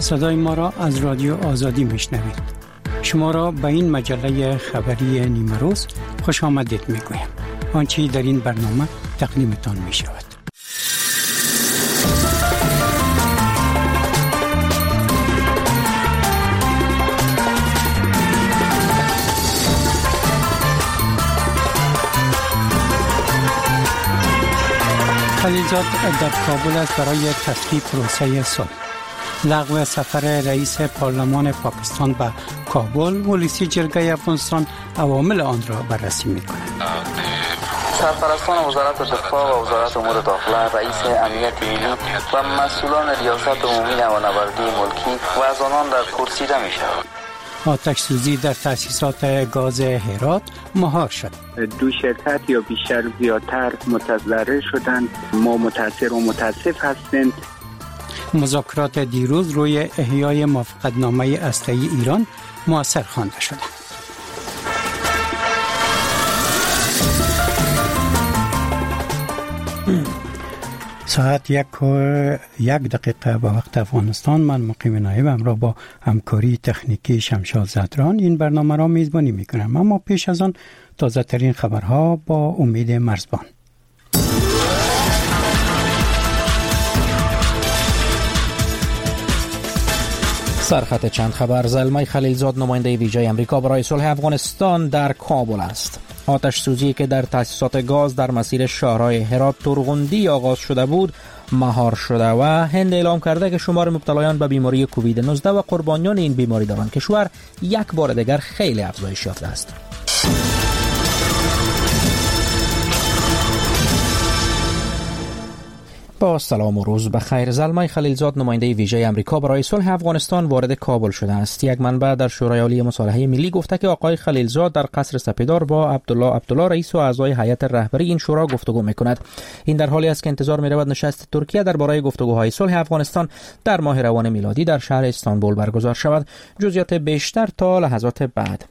صدای ما را از رادیو آزادی میشنوید. شما را به این مجله خبری نیمه روز خوش آمدید میگویم. آنچه در این برنامه تقدیمتان می شود. خلیلزاد در کابل است برای تصویب پروسه صلح. لغو سفر رئیس پارلمان پاکستان به کابل، ولسی جرگه افغانستان عوامل آن را بررسی می‌کند. سرپرستان وزارت دفاع و وزارت امور داخله، رئیس امنیت ملی و مسئولان ریاست عمومی نوآوردی ملکی و از آنان در پرسیده می‌شود. آتش سوزی در تأسیسات گاز هرات مهار شد. 2 شرکت یا بیشتر زیادتر متضرر شدند. ما متأثر و متاسف هستیم. مذاکرات دیروز روی احیای موافقتنامه هسته‌ای ایران مؤثر خوانده شد. ساعت 1:01 به وقت افغانستان. من مقیم نایب همراه با همکاری تکنیکی شمشاد زدران این برنامه را میزبانی میکنم. اما پیش از آن تازه ترین خبرها با امید مرزبان. سرخط چند خبر. زلمه خلیلزاد نماینده ویژه امریکا برای صلح افغانستان در کابل است. آتش سوزی که در تأسیسات گاز در مسیر شهرهای هرات تورغندی آغاز شده بود مهار شده و هند اعلام کرده که شمار مبتلایان به بیماری کووید 19 و قربانیان این بیماری در آن کشور یک بار دیگر خیلی افزایش یافته است. با سلام و روز بخیر. زلمه خلیلزاد نماینده ویژه امریکا برای صلح افغانستان وارد کابل شده است. یک منبع در شورای عالی مصالحه ملی گفته که آقای خلیلزاد در قصر سپیدار با عبدالله رئیس و اعضای هیئت رهبری این شورا گفتگو میکند. این در حالی است که انتظار میرود نشست ترکیه درباره گفتگوهای صلح افغانستان در ماه روان میلادی در شهر استانبول برگزار شود. جزئیات بیشتر تا لحظات بعد.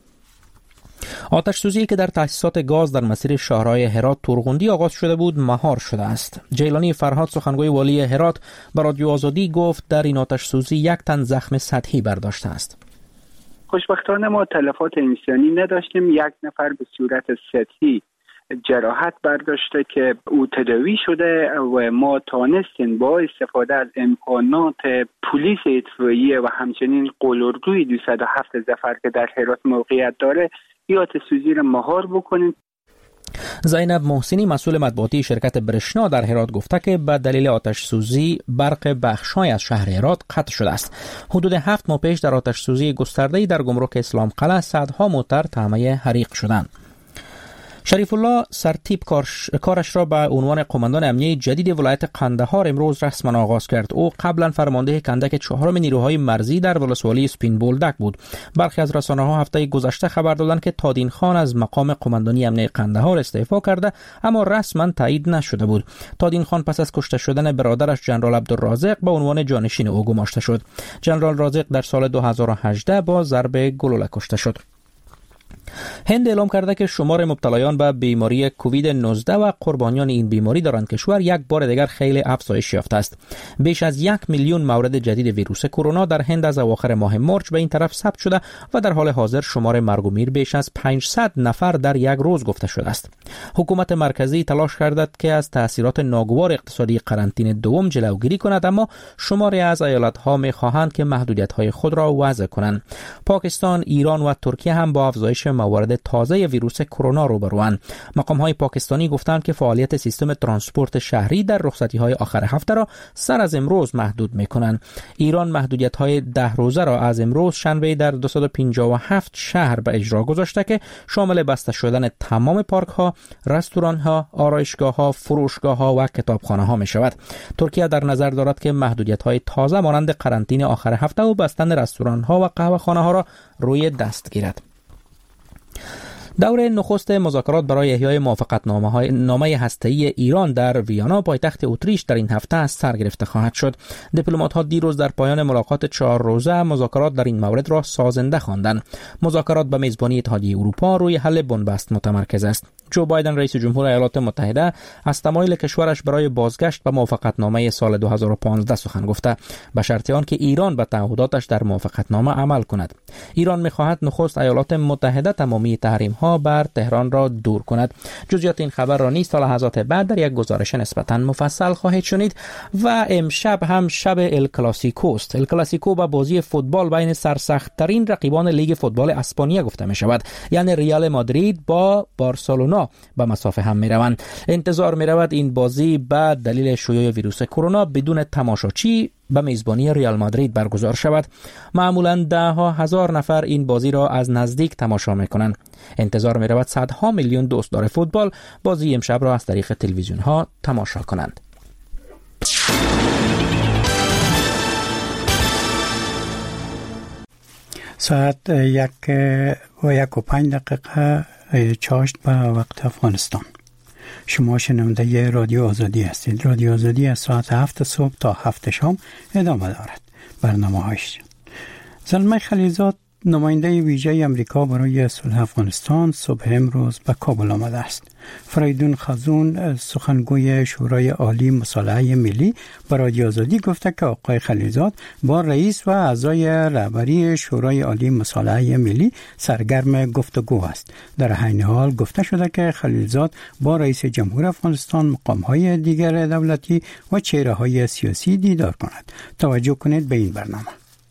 آتش سوزی که در تأسیسات گاز در مسیر شهرهای هرات تورغندی آغاز شده بود مهار شده است. جیلانی فرهاد سخنگوی والی هرات به رادیو آزادی گفت در این آتش سوزی 1 تن زخم سطحی برداشته است. خوشبختانه ما تلفات انسانی نداشتیم. 1 نفر به صورت سطحی جراحت برداشته که او تداوی شده و ما تانستیم با استفاده از امکانات پلیس اطفائیه و همچنین قلدروی 207 ظفر که در هرات موقعیت داره آتش سوزی را مهار بکنیم. زینب محسنی مسئول مطبوعاتی شرکت برشنا در هرات گفته که به دلیل آتش سوزی برق بخش‌های از شهر هرات قطع شده است. حدود 7 ماه پیش در آتش سوزی گسترده‌ای در گمرک اسلام قلعه صدها موتر طعمه حریق شدند. شریف الله سرتیپ کارش را به عنوان قماندان امنیه جدید ولایت قندهار امروز رسما آغاز کرد. او قبلا فرمانده کندک 4 نیروهای مرزی در ولسوالی سپین بولدک بود. برخی از رسانه‌ها هفته گذشته خبر دادند که تادین خان از مقام قماندانی امنیه قندهار استعفا کرده، اما رسما تایید نشده بود. تادین خان پس از کشته شدن برادرش جنرال عبدالرازق به عنوان جانشین او گماشته شد. جنرال رازق در سال 2018 با ضرب گلوله کشته شد. هند اعلام کرده که شمار مبتلایان به بیماری کووید 19 و قربانیان این بیماری در آن کشور یک بار دیگر خیلی افزایش یافته است. بیش از 1 میلیون مورد جدید ویروس کرونا در هند از اواخر ماه مارچ به این طرف ثبت شده و در حال حاضر شمار مرگ و میر بیش از 500 نفر در یک روز گفته شده است. حکومت مرکزی تلاش کرده که از تاثیرات ناگوار اقتصادی قرنطینه دوم جلوگیری کند، اما شماری از ایالت‌ها می‌خواهند که محدودیت‌های خود را وضع کنند. پاکستان، ایران و ترکیه هم با افزایش موارد تازه ویروس کرونا روبروند. مقام‌های پاکستانی گفتند که فعالیت سیستم ترانسپورت شهری در رخصتی‌های آخر هفته را سر از امروز محدود می‌کنند. ایران محدودیت‌های 10 روزه را از امروز شنبه در 257 شهر به اجرا گذاشته که شامل بسته شدن تمام پارک‌ها، رستوران‌ها، آرایشگاه‌ها، فروشگاه‌ها و کتابخانه‌ها می‌شود. ترکیه در نظر دارد که محدودیت‌های تازه مانند قرنطینه آخر هفته و بستن رستوران‌ها و قهوه‌خانه‌ها را روی دست گیرد. دور نخست مذاکرات برای احیای موافقتنامه هسته‌ای ایران در ویانا پایتخت اتریش در این هفته از سر گرفته خواهد شد. دیپلمات‌ها دیروز در پایان ملاقات 4 روزه مذاکرات در این مورد را سازنده خواندند. مذاکرات به میزبانی اتحادیه اروپا روی حل بنبست متمرکز است. جو بایدن رئیس جمهور ایالات متحده از تمایل کشورش برای بازگشت به موافقتنامه سال 2015 سخن گفته، به شرط آنکه ایران به تعهداتش در موافقتنامه عمل کند. ایران می‌خواهد نخست ایالات متحده تمامی تحریم‌ها بر تهران را دور کند. جزئیات این خبر را نیز تا لحظات بعد در یک گزارش نسبتاً مفصل خواهید شنید. و امشب هم شب ال کلاسیکو است. ال کلاسیکو با بازی فوتبال بین سرسخت‌ترین رقیبان لیگ فوتبال اسپانیا گفته می شود، یعنی ریال مادرید با بارسلونا به مسافه هم می روند. انتظار می رود این بازی به دلیل شیوع ویروس کرونا بدون تماشاچی به میزبانی ریال مادرید برگزار شود. معمولاً 10,000 نفر این بازی را از نزدیک تماشا می‌کنند. انتظار می‌رود صدها میلیون دوستدار فوتبال بازی امشب را از طریق تلویزیون ها تماشا کنند. ساعت 1:05 چاشت به وقت افغانستان. شما شنونده رادیو آزادی هستید. رادیو آزادی از ساعت 7 صبح تا 7 شام ادامه دارد. برنامه‌هایش. زلمه خلیلزاد نماینده ویژه امریکا برای صلح افغانستان صبح امروز به کابل آمده است. فریدون خزون سخنگوی شورای عالی مصالحه ملی به رادیو آزادی گفته که آقای خلیلزاد با رئیس و اعضای رهبری شورای عالی مصالحه ملی سرگرم گفتگو است. در عین حال گفته شده که خلیلزاد با رئیس جمهور افغانستان، مقام‌های دیگر دولتی و چهره‌های سیاسی دیدار کند. توجه کنید به این برنامه.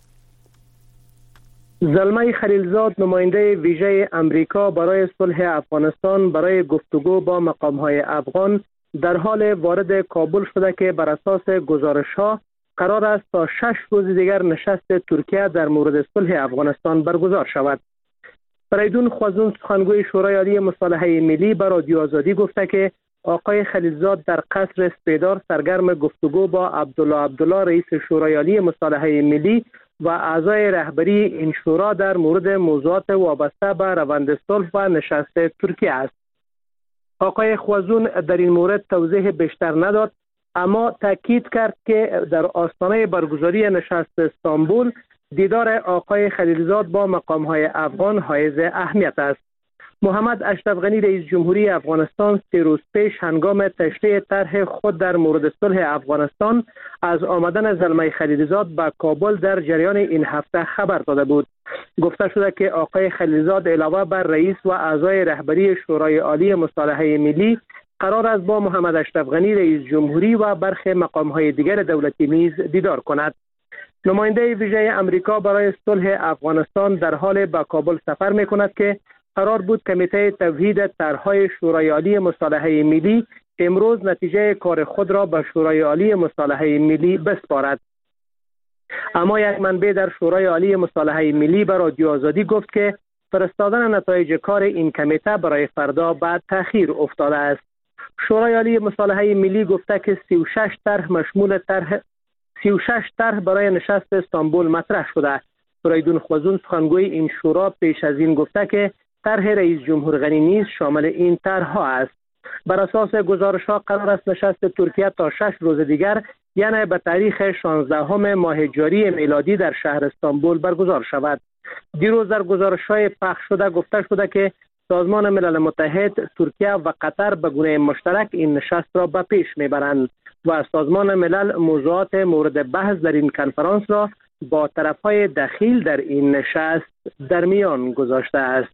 زلمه خلیلزاد نماینده ویژه امریکا برای صلح افغانستان برای گفتگو با مقام‌های افغان در حال وارد کابل شده که بر اساس گزارش‌ها قرار است تا 6 روز دیگر نشست ترکیه در مورد صلح افغانستان برگزار شود. فریدون خزون سخنگوی شورای عالی مصالحه ملی به رادیو آزادی گفته که آقای خلیلزاد در قصر سپیدار سرگرم گفتگو با عبدالله رئیس شورای عالی مصالحه ملی و اعضای رهبری این شورا در مورد موضوعات وابسته به روند صلح و نشست ترکیه است. آقای خزون در این مورد توضیح بیشتر نداد، اما تاکید کرد که در آستانه برگزاری نشست استانبول دیدار آقای خلیلزاد با مقام‌های افغان حائز اهمیت است. محمد اشرف غنی رئیس جمهوری افغانستان 3 روز پیش هنگام تشریح طرح خود در مورد صلح افغانستان از آمدن زلمه خلیلزاد به کابل در جریان این هفته خبر داده بود. گفته شده که آقای خلیلزاد علاوه بر رئیس و اعضای رهبری شورای عالی مصالحه ملی قرار است با محمد اشرف غنی رئیس جمهوری و برخی مقام‌های دیگر دولتی نیز دیدار کند. نماینده ویژه امریکا برای صلح افغانستان در حال به کابل سفر می‌کند که قرار بود کمیته توحید طرح‌های شورای عالی مصالحه ملی امروز نتیجه کار خود را به شورای عالی مصالحه ملی بسپارد. اما یک منبع در شورای عالی مصالحه ملی به رادیو آزادی گفت که فرستادن نتایج کار این کمیته برای فردا بعد تأخیر افتاده است. شورای عالی مصالحه ملی گفته که 36 طرح برای نشست استانبول مطرح شده. فریدون خزون سخنگوی این شورا پیش از این گفته که طرح رئیس جمهور غنی نیز شامل این طرح‌ها است. بر اساس گزارش‌ها قرار است نشست ترکیه تا 6 روز دیگر، یعنی به تاریخ 16 ماه جاری میلادی در شهر استانبول برگزار شود. دیروز در گزارش‌های پخش شده گفته شده که سازمان ملل متحد، ترکیه و قطر به گونه مشترک این نشست را به پیش میبرند و سازمان ملل موضوعات مورد بحث در این کنفرانس را با طرف‌های دخیل در این نشست در میان گذاشته است.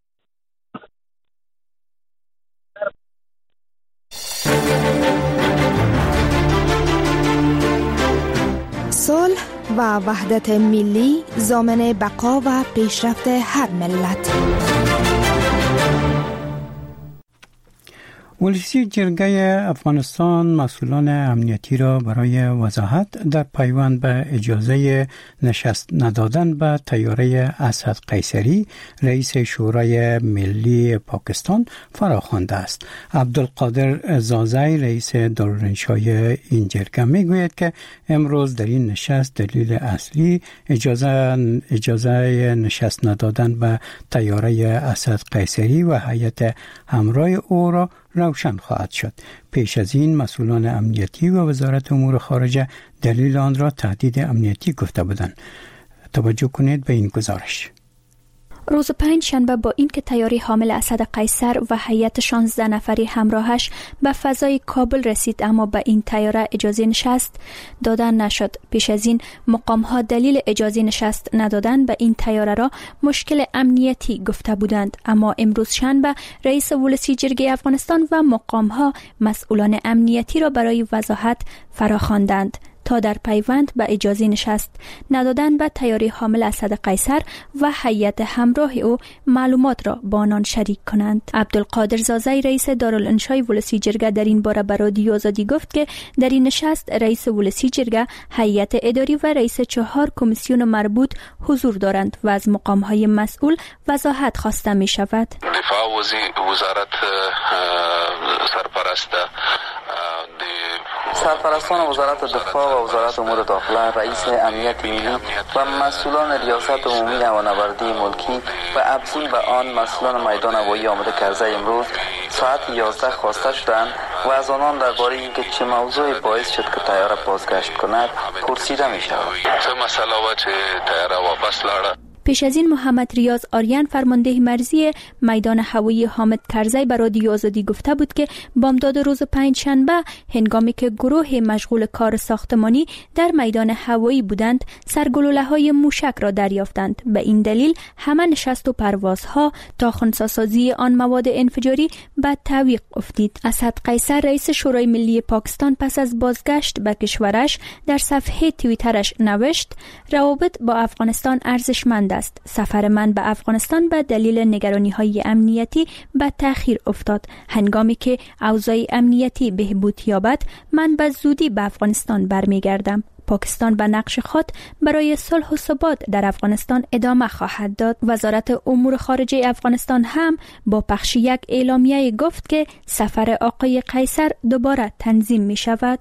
صلح و وحدت ملی ضامن بقا و پیشرفت هر ملت. ولسی جرگه افغانستان مسئولان امنیتی را برای وضاحت در پیوند به اجازه نشست ندادن به طیاره اسد قیصری رئیس شورای ملی پاکستان فراخوانده است. عبدالقادر زازی رئیس دارالانشای این جرگه میگوید که امروز در این نشست دلیل اصلی اجازه نشست ندادن به طیاره اسد قیصری و هیئت همراه او را روشن خواهد شد. پیش از این مسئولان امنیتی و وزارت امور خارجه دلیل آن را تهدید امنیتی گفته بودند. توجه کنید به این گزارش. روز پنجشنبه با اینکه طیاره حامل اسد قیصر و هیئت 16 نفری همراهش به فضای کابل رسید، اما به این طیاره اجازه نشست دادن نشد. پیش از این مقام‌ها دلیل اجازه نشست ندادن به این طیاره را مشکل امنیتی گفته بودند، اما امروز شنبه رئیس ولسی جرگه افغانستان و مقام‌ها مسئولان امنیتی را برای وضاحت فراخواندند تا در پیوند به اجازه نشست ندادن به طیاره حامل اسد قیصر و هیئت همراه او معلومات را با آنان شریک کنند. عبدالقادر زازی رئیس دارالانشای ولسی جرگه در این باره به رادیو آزادی گفت که در این نشست رئیس ولسی جرگه، هیئت اداری و رئیس 4 کمیسیون مربوط حضور دارند و از مقام‌های مسئول وضاحت خواسته می شود. دفاع وزارت سرپرستان وزارت دفاع و وزارت امور داخله، رئیس امنیت ملی و مسئولان ریاست عمومی نوآوردی ملکی و ابزین به آن مسئولان میدان هوایی آماده کرده امروز ساعت 11 خواسته شدند و از آنان درباره اینکه چه موضوعی باعث شد که طیاره بازگشت کند پرسیده می شود. چه مسئله و چه طیاره واپس لاړه. پیش از این محمد ریاض آریان فرمانده مرزی میدان هوایی حامد کرزی به رادیو آزادی گفته بود که بامداد روز پنجشنبه هنگامی که گروه مشغول کار ساختمانی در میدان هوایی بودند سرگلوله‌های موشک را دریافتند. به این دلیل همه نشست و پروازها تا خنثی‌سازی آن مواد انفجاری به تعویق افتید. اسد قیصر رئیس شورای ملی پاکستان پس از بازگشت به کشورش در صفحه توییترش نوشت: روابط با افغانستان ارزشمند است. سفر من به افغانستان به دلیل نگرانی‌های امنیتی به تأخیر افتاد. هنگامی که اوضاع امنیتی بهبود یابد من به زودی به افغانستان برمیگردم. پاکستان به نقش خود برای صلح و ثبات در افغانستان ادامه خواهد داد. وزارت امور خارجه افغانستان هم با پخش یک اعلامیه گفت که سفر آقای قیصر دوباره تنظیم می شود.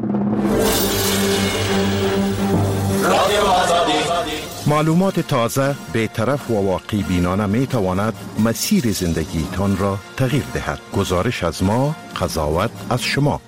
معلومات تازه، بی‌طرف و واقعی بینانه می تواند مسیر زندگی تان را تغییر دهد. گزارش از ما، قضاوت از شما.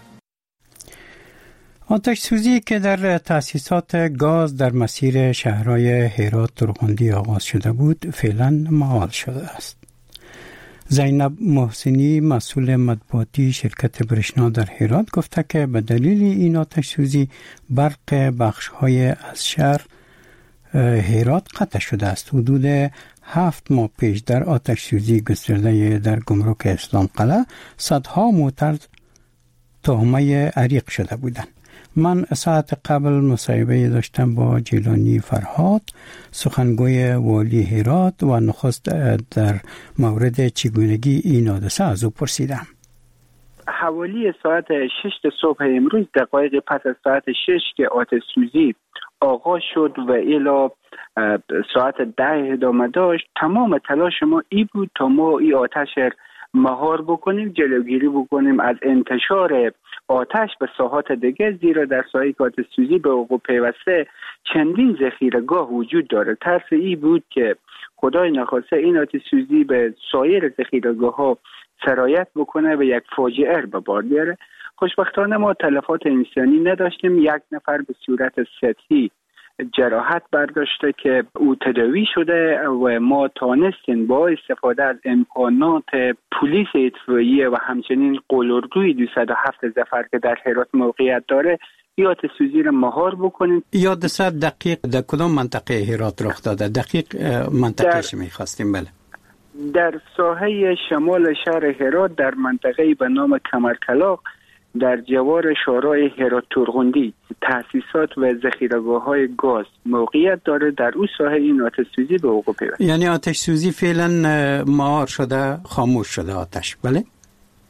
آتش سوزی که در تأسیسات گاز در مسیر شهرهای هرات ترغندی آغاز شده بود فعلا مهال شده است. زینب محسنی مسئول مطبوعاتی شرکت برشنا در هرات گفته که به دلیل این آتش سوزی برق بخش‌های از شهر هرات قطع شده است. حدود 7 ماه پیش در آتش سوزی گسترده در گمرک اسلام قلعه صدها موتر تهمه عریق شده بودند. من ساعت قبل مصاحبه داشتم با جیلانی فرهاد، سخنگوی والی هرات، و نخست در مورد چگونگی این حادثه از او پرسیدم. حوالی ساعت 6 صبح امروز، دقایق پس از ساعت 6 که آتش سوزی آغاز شد و الی ساعت 10 ادامه داشت، تمام تلاش ما ای بود تا ما این آتش مهار بکنیم، جلوگیری بکنیم از انتشار آتش به ساحات دیگه، زیرا در ساحه آتش سوزی به وقوع پیوسته چندین ذخیره‌گاه وجود داره. ترس ای بود که خدای نخواسته این آتش سوزی به سایر ذخیره‌گاه‌ها سرایت بکنه و یک فاجعه به بار بیاره. خوشبختانه ما تلفات انسانی نداشتیم. یک نفر به صورت سطحی جراحت برداشته که او تداوی شده و ما تانستیم با استفاده از امکانات پلیس اطفائیه و همچنین قلدروی 207 ظفر که در هرات موقعیت داره یا آتش سوزی را مهار بکنیم. حادثه دقیق در کدام منطقه هرات رخ داده؟ دقیق منطقهش می‌خواستیم. بله، در ساحه شمال شهر هرات در منطقه‌ای به نام کمرکلاق در جوار شورای هرات ترغندی تأسیسات و ذخیره‌گاه‌های گاز موقعیت داره. در اون ساحه این آتش سوزی به وقوع پیوست. یعنی آتش سوزی فعلا مهار شده، خاموش شده آتش. بله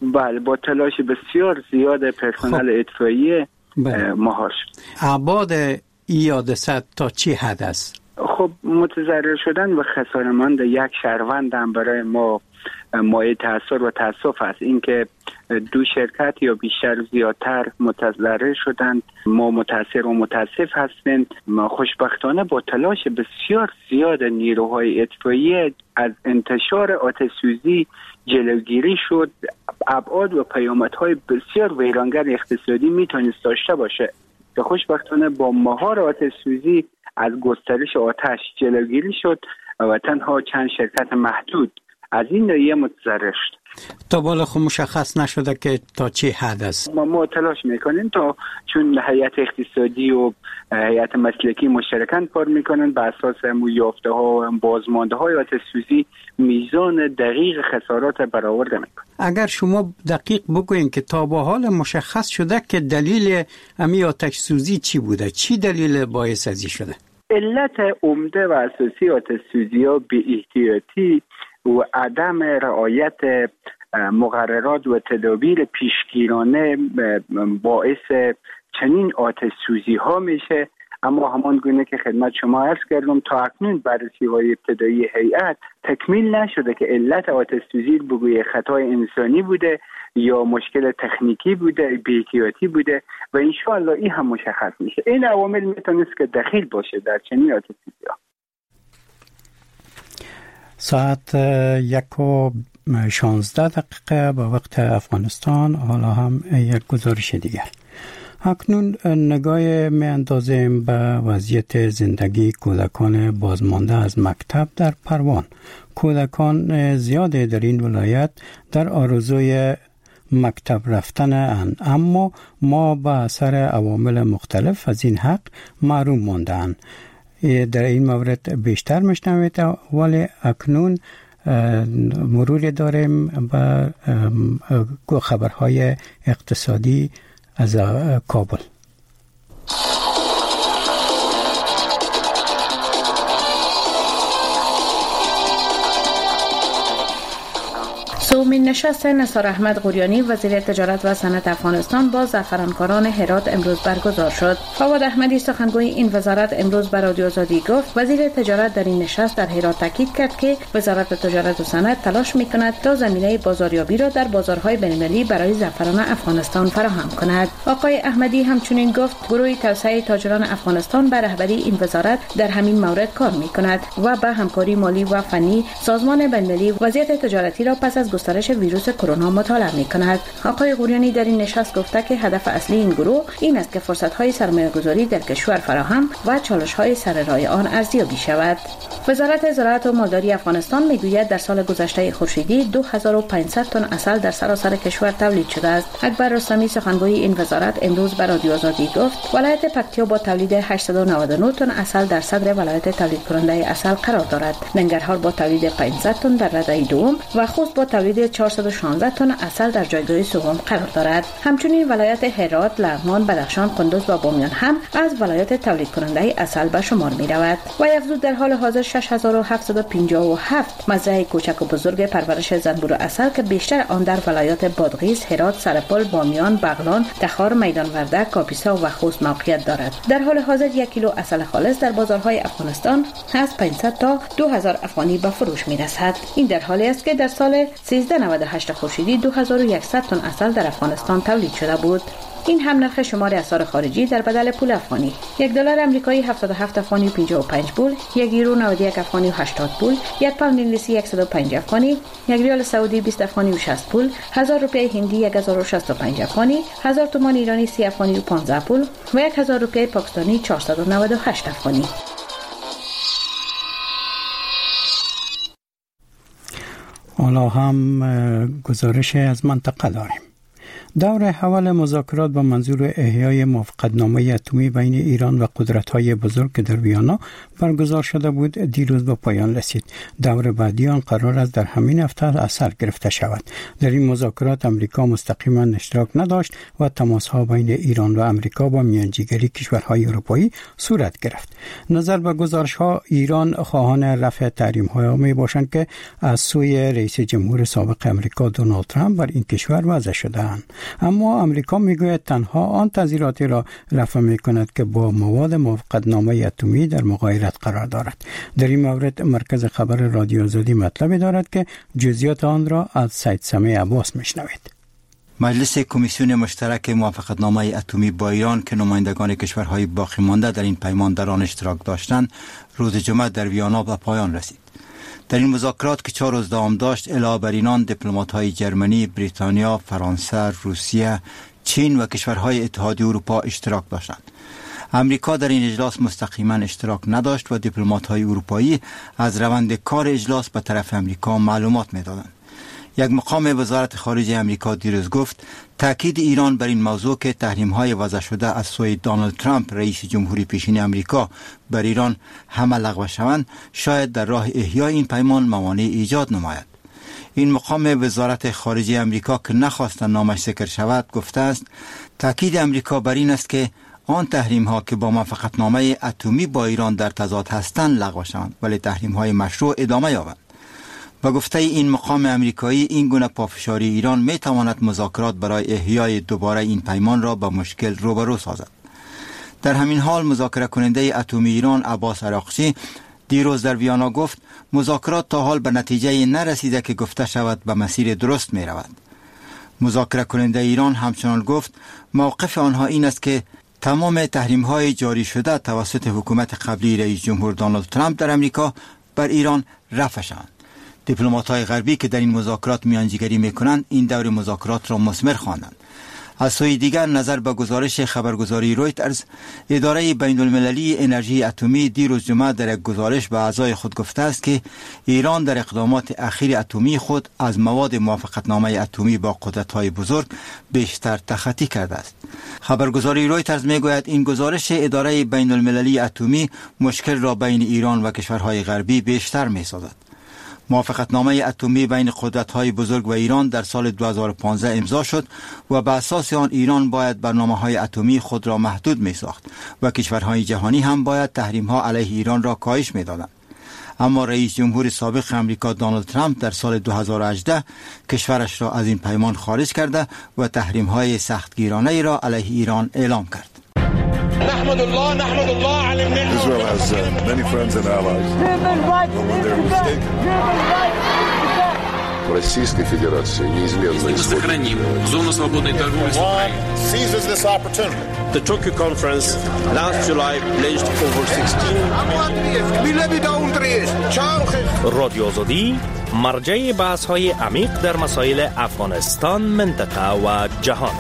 بله، با تلاش بسیار زیاد پرسنل اطفائیه مهار شد. ابعاد این حادثه تا چی حد است؟ خب متضرر شدن و خساره‌مند یک شهروند هم برای ما مایه تأثیر و تأسف است. اینکه دو شرکت یا بیشتر زیادتر متضرر شدند، ما متأثر و متاسف هستیم. خوشبختانه با تلاش بسیار زیاد نیروهای اطفائیه از انتشار آتش سوزی جلوگیری شد. ابعاد و پیامدهای بسیار ویرانگر اقتصادی میتونست داشته باشه که خوشبختانه با مهار آتش سوزی از گسترش آتش جلوگیری شد و تنها چند شرکت محدود از این ناحیه متضرر شد. تا بالا خود مشخص نشده که تا چه حد است. ما تلاش میکنیم تا چون هیئت اقتصادی و هیئت مسلکی مشترکاً کار میکنن بر اساس یافته ها و بازمانده های آتش سوزی میزان دقیق خسارات برآورده میکنن. اگر شما دقیق بگوین که تا به حال مشخص شده که دلیل امی آتش سوزی چی بوده؟ چی دلیل باعث ازی شده؟ علت عمده و اساسی آتش سوزی ها بی‌احتیاطی و عدم رعایت مقررات و تدابیر پیشگیرانه باعث چنین آتش سوزی ها میشه. اما همان گونه که خدمت شما عرض کردم تا اکنون بررسی های ابتدایی هیئت تکمیل نشده که علت آتش سوزی بگوی خطای انسانی بوده یا مشکل تکنیکی بوده، بی‌احتیاطی بوده و انشاءالله این هم مشخص میشه. این عوامل میتونست که دخیل باشه در چنین آتش سوزی ها. ساعت 1:16 به وقت افغانستان. حالا هم یک گزارش دیگر. اکنون نگاه می اندازیم به وضعیت زندگی کودکان بازمانده از مکتب در پروان. کودکان زیاده در این ولایت در آرزوی مکتب رفتن اند، اما ما به اثر عوامل مختلف از این حق محروم ماندند. در این مورد بیشتر میشنوید، ولی اکنون مرور داریم به خبرهای اقتصادی از کابل. دومین نشست نثار احمد قریانی وزیر تجارت و صنعت افغانستان با زعفرانکاران هرات امروز برگزار شد. فواد احمدی سخنگوی این وزارت امروز به رادیو آزادی گفت وزیر تجارت در این نشست در هرات تاکید کرد که وزارت تجارت و صنعت تلاش می‌کند تا زمینه بازاریابی را در بازارهای بین‌المللی برای زعفران افغانستان فراهم کند. آقای احمدی همچنین گفت گروه توسعه تاجران افغانستان به رهبری این وزارت در همین مورد کار می‌کند و به همکاری مالی و فنی سازمان بین‌المللی وضعیت تجارتی را پس از گسترش ویروس کرونا مطالعه می‌کند. آقای قریانی در این نشست گفته که هدف اصلی این گروه این است که فرصت‌های سرمایه‌گذاری در کشور فراهم و چالش‌های سر راه آن ارزیابی شود. وزارت زراعت و مالداری افغانستان میگوید در سال گذشته خورشیدی 2500 تن عسل در سراسر کشور تولید شده است. اکبر رستمی سخنگوی این وزارت امروز به رادیو آزادی گفت ولایت پکتیا با تولید 899 تن عسل در صدر ولایت تولید کننده عسل قرار دارد. ننگرهار با تولید 500 تن در رده دوم و خوست با تولید 416 تن عسل در جایگاه سوم قرار دارد. همچنین ولایت هرات، لغمان، بدخشان، کندوز و بامیان هم از ولایت تولید کننده عسل به شمار می رود. و افزود در حال حاضر 6757 مزرعه کوچک و بزرگ پرورش زنبور و عسل که بیشتر آن در ولایات بادغیس، هرات، سرپل، بامیان، بغلان، تخار، میدان وردک، کاپیسا و خوست موقعیت دارد. در حال حاضر 1 کیلو عسل خالص در بازارهای افغانستان از 500 تا 2000 افغانی به فروش می رسد. این در حالی است که در سال 1398 خورشیدی 2100 تن عسل در افغانستان تولید شده بود. این هم نرخ شمار اسعار خارجی در بدل پول افغانی. $1 آمریکایی 77 افغانی و 55 پول، 1 یورو 91 افغانی و 80 پول، 1 پوند انگلیسی 105 افغانی، 1 ریال سعودی 20 افغانی و 60 پول، 1000 روپیه هندی 1065 افغانی، 1000 تومان ایرانی 30 افغانی و 15 پول و 1000 روپیه پاکستانی 498 افغانی. حالا هم گزارش از منطقه داریم. دور اول مذاکرات با منظور احیای موافقتنامه اتمی بین ایران و قدرت‌های بزرگ که در ویانا برگزار شده بود دیروز به پایان رسید. دور بعدی آن قرار است در همین هفته از سر گرفته شود. در این مذاکرات امریکا مستقیما اشتراک نداشت و تماس‌ها بین ایران و امریکا با میانجیگری کشورهای اروپایی صورت گرفت. نظر به گزارش‌ها ایران خواهان رفع تحریم‌ها میباشند که از سوی رئیس جمهور سابق امریکا دونالد ترامپ بر این کشور وضع شده‌اند. اما امریکا میگوید تنها آن تذیراتی را رفع میکند که با مواد موافقتنامه اتمی در مغایرت قرار دارد. در این مورد مرکز خبر رادیو آزادی مطلبی دارد که جزئیات آن را از سید سمیع عباس میشنوید. مجلس کمیسیون مشترک موافقتنامه اتمی با ایران که نمایندگان کشورهای باقی مانده در این پیمان در آن اشتراک داشتند روز جمعه در ویانا به پایان رسید. در این مذاکرات که 4 روز دوام داشت علاوه بر اینان دیپلمات‌های جرمنی، بریتانیا، فرانسه، روسیه، چین و کشورهای اتحادیه اروپا اشتراک داشتند. امریکا در این اجلاس مستقیما اشتراک نداشت و دیپلمات‌های اروپایی از روند کار اجلاس به طرف امریکا معلومات می‌دادند. یک مقام وزارت خارجه امریکا دیروز گفت تاکید ایران بر این موضوع که تحریم‌های وضع شده از سوی دونالد ترامپ رئیس جمهوری پیشین امریکا بر ایران همه لغو شوند شاید در راه احیای این پیمان موانع ایجاد نماید. این مقام وزارت خارجه امریکا که نخواست نامش ذکر شود گفته است تاکید امریکا بر این است که آن تحریم‌ها که با موافقتنامه اتمی با ایران در تضاد هستند لغو شوند ولی تحریم‌های مشروع ادامه یابند. با گفته این مقام امریکایی این گونه پافشاری ایران می تواند مذاکرات برای احیای دوباره این پیمان را با مشکل روبرو سازد. در همین حال مذاکره کننده اتمی ایران عباس عراقچی دیروز در ویانا گفت مذاکرات تا حال به نتیجه نرسیده که گفته شود به مسیر درست می رود. مذاکره کننده ایران همچنان گفت موقف آنها این است که تمام تحریم‌های جاری شده توسط حکومت قبلی رئیس جمهور دونالد ترامپ در امریکا بر ایران رفع شوند. دیپلمات‌های غربی که در این مذاکرات میانجیگری میکنند این دور مذاکرات را مثمر خواندند. از سوی دیگر نظر به گزارش خبرگزاری رویترز اداره بین‌المللی انرژی اتمی دیروز جمعه در یک گزارش به اعضای خود گفته است که ایران در اقدامات اخیر اتمی خود از مواد موافقتنامه اتمی با قدرت‌های بزرگ بیشتر تخطی کرده است. خبرگزاری رویترز میگوید این گزارش اداره بین‌المللی اتمی مشکل را بین ایران و کشورهای غربی بیشتر می‌سازد. موافقتنامه اتمی بین قدرت‌های بزرگ و ایران در سال 2015 امضا شد و به اساس آن ایران باید برنامه‌های اتمی خود را محدود می‌ساخت و کشورهای جهانی هم باید تحریم‌ها علیه ایران را کاهش می‌دادند. اما رئیس جمهور سابق امریکا دونالد ترامپ در سال 2018 کشورش را از این پیمان خارج کرده و تحریم‌های سختگیرانه را علیه ایران اعلام کرد. نحمد الله على النعمة. Israel has many friends and allies. В Российской Федерации неизменно сохраним зону свободной торговли с Украиной. Seizes this opportunity. The Tokyo conference last July pledged over 16 رادیو آزادی مرجع بحث‌های عمیق در مسائل افغانستان، منطقه و جهان.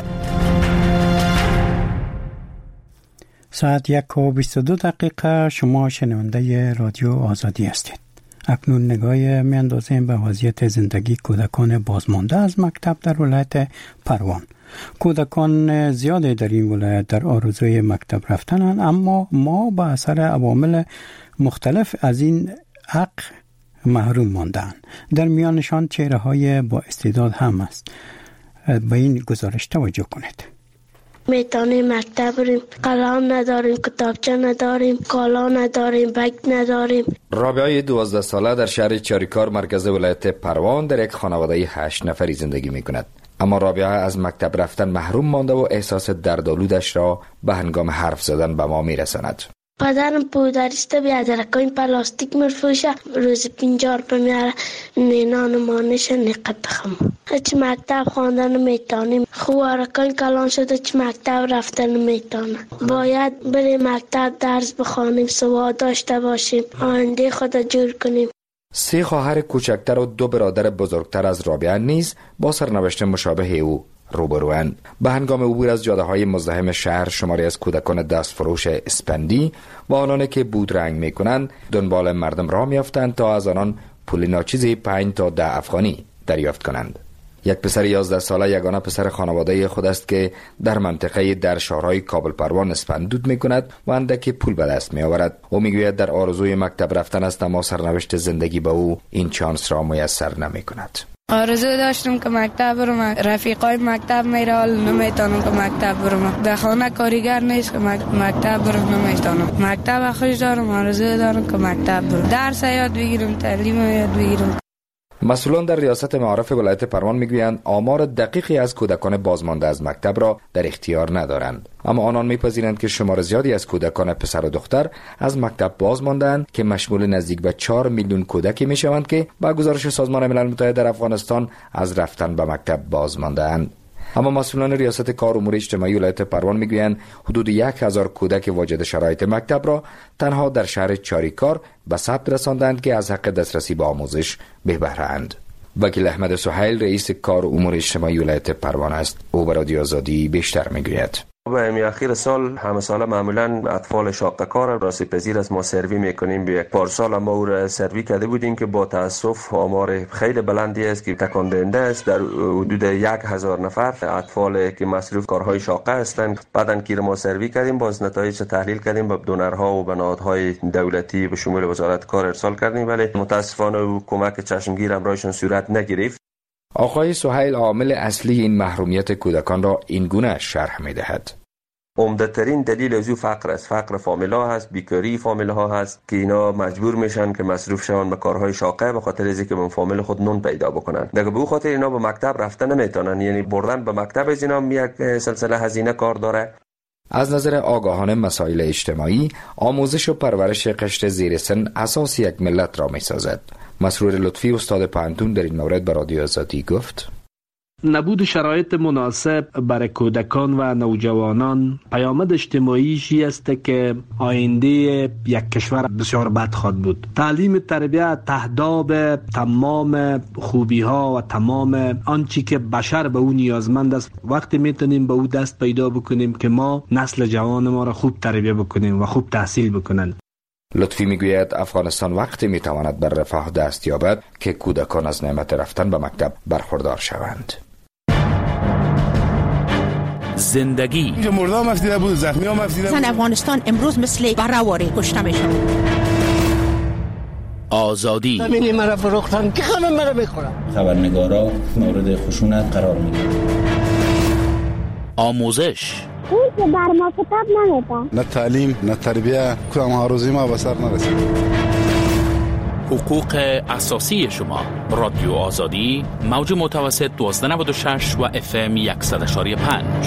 ساعت 1:22 شما شنونده رادیو آزادی هستید. اکنون نگاه میاندازیم به وضعیت زندگی کودکان بازمانده از مکتب در ولایت پروان. کودکان زیادی در این ولایت در آرزوی مکتب رفتنند، اما ما به اثر عوامل مختلف از این حق محروم ماندند. در میانشان چهره‌های با استعداد هم است. به این گزارش توجه کنید. میتونیم مکتب بریم، قلم نداریم، کتابچه نداریم، کالا نداریم، بگ نداریم. رابعه 12 ساله در شهر چاریکار مرکز ولایت پروان در یک خانواده 8 نفری زندگی می کند. اما رابعه از مکتب رفتن محروم مانده و احساس دردآلودش را به هنگام حرف زدن به ما می رساند. پدرم پودریسته بیادرکای پلاستیک مرفوشه، روز 50 روپیه میاره، نینان مانش نقد بخم. هیچ مکتب خواندن نمیتونیم، خوارکای کلان شده چه مکتب رفتن نمیتونه. باید بریم مکتب درس بخوانیم، سواد داشته باشیم، آینده خود جور کنیم. 3 خواهر کوچکتر و 2 برادر بزرگتر از رابعه نیز با سرنوشت مشابه او روبروند. به هنگام عبور از جاده‌های مزدحم شهر شماری از کودکان دستفروش اسپندی و آنان که بودرنگ می‌کنند دنبال مردم راه می‌افتند تا از آنان پول ناچیزی 5 تا 10 افغانی دریافت کنند. یک پسر 11 ساله یگانه پسر خانواده خود است که در منطقه در شهرهای کابل پروان اسپندود میکند و اندکی پول به دست میآورد. او میگوید در آرزوی مکتب رفتن است، اما سرنوشت زندگی به او این چانس را میسر نمیکند. آرزو داشتم که مکتب برم، رفیقای مکتب میره حال نمیتونم که مکتب برم، به خانه کارگر نیست که مکتب برم نمیتونم. مکتب خوش دارم، آرزو دارم که مکتب برم، درس یاد بگیرم، تعلیم یاد بگیرم. مسئولان در ریاست معارف ولایت پروان میگویند آمار دقیقی از کودکان بازمانده از مکتب را در اختیار ندارند، اما آنان میپذیرند که شمار زیادی از کودکان پسر و دختر از مکتب بازمانده‌اند که مشمول نزدیک به 4 میلیون کودکی میشوند که با گزارش سازمان ملل متحد در افغانستان از رفتن به مکتب بازمانده‌اند. اما مسئولان ریاست کار امور اجتماعی ولایت پروان میگویند حدود 1000 کودک واجد شرایط مکتب را تنها در شهر چاریکار به ثبت رساندند که از حق دسترسی به آموزش بی بهره اند. وکیل احمد سهیل رئیس کار امور اجتماعی ولایت پروان است. او به رادیو آزادی بیشتر میگوید. به اخیر سال همه ساله معمولا اطفال شاقه کار را پذیر از ما سروی میکنیم. به یک پارسال ما او را سروی کرده بودیم که با تاسف آمار خیلی بلندی است که تکان دهنده است. در حدود 1000 نفر اطفال که مصروف کارهای شاقه هستند بعداً که ما سروی کردیم، باز نتایج تحلیل کردیم، به دونرها و نهادهای دولتی به شمول وزارت کار ارسال کردیم، ولی متاسفانه کمک چشمگیر امرایشان صورت نگرفت. آقای سهیل عامل اصلی این محرومیت کودکان را این گونه شرح می‌دهد. عمده‌ترین دلیل از فقر است، فقر فامیلا هست، بیکاری فامیلا ها هست که اینا مجبور میشن که مصروف شون به کارهای شاقه به خاطر اینکه به فامیل خود نون پیدا بکنن. دیگه به خاطر اینا به مکتب رفتن نمیتونن، یعنی بردن به مکتب از اینا یک سلسله هزینه کار داره. از نظر آگاهانه مسائل اجتماعی، آموزش و پرورش قشر زیر سن اساس یک ملت را میسازد. مسرور لطفی استاد پانتون در این مورد به رادیو آزادی گفت: نبود شرایط مناسب برای کودکان و نوجوانان پیامد اجتماعیش است که آینده یک کشور بسیار بد خواهد بود. تعلیم تربیت تهداب تمام خوبی ها و تمام آنچه که بشر به اون نیازمند است. وقتی میتونیم به او دست پیدا بکنیم که ما نسل جوان ما را خوب تربیت بکنیم و خوب تحصیل بکنن. لطفی میگوید افغانستان وقتی میتواند بر رفاه دست یابد که کودکان از نعمت رفتن به مکتب برخوردار شوند. زندگی اینجا مرده هم افزیده بود، زخمی هم افزیده بود. افغانستان امروز مثل برهواری کشته میشن. آزادی همینی مرا فروختن که همه مرا میخورن. خبرنگارا مورد خشونت قرار میگیرن. آموزش اون که بر ما کتاب نمیدن، نه تعلیم نه تربیه، کدام هاروزی ما به سر نرسید. حقوق اساسی شما. رادیو آزادی موج متوسط 1296 و FM 100.5.